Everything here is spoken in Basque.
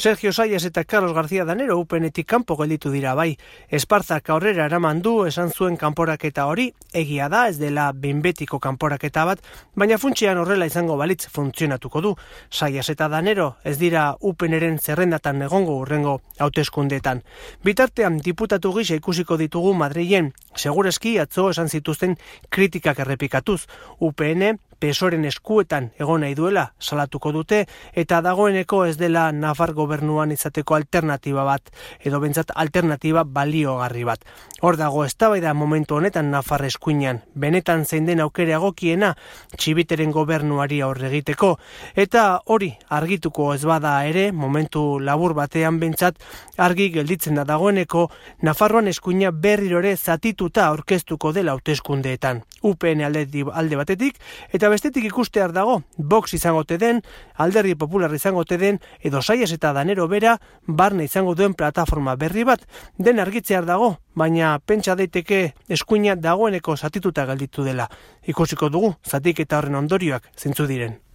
Sergio Sayas eta Carlos García Danero UPNetik kanpo gelditu dira bai. Espartzak aurrera eraman du esan zuen kanporaketa hori, egia da ez dela behinbetiko kanporaketa bat, baina funtsean horrela izango balitz funtzionatuko du. Sayas eta Danero ez dira UPNren zerrendatan egongo hurrengo hauteskundeetan. Bitartean diputatu gisa ikusiko ditugu Madrilen, segureski atzo esan zituzten kritikak errepikatuz. UPN PSOEren eskuetan egon nahi duela salatuko dute eta dagoeneko ez dela Nafar gobernuan izateko alternatiba bat, edo bentsat alternatiba baliogarri bat. Hor dago eztabaida momentu honetan Nafar eskuinean, benetan zein den aukera egokiena Txibiteren gobernuari aurre egiteko, eta hori argituko ez bada ere, momentu labur batean bentsat argi gelditzen da dagoeneko Nafarroan eskuina berrirore zatituta aurkeztuko dela hauteskundeetan. UPN alde batetik, eta bestetik ikustear dago, Vox izango ote den, Alderdi Popular izango ote den, edo Sayas eta Danero bera, barne izango duen plataforma berri bat, den argitzear dago, baina pentsa daiteke eskuina dagoeneko zatituta gelditu dela. Ikusiko dugu, zatik eta horren ondorioak zintzu diren.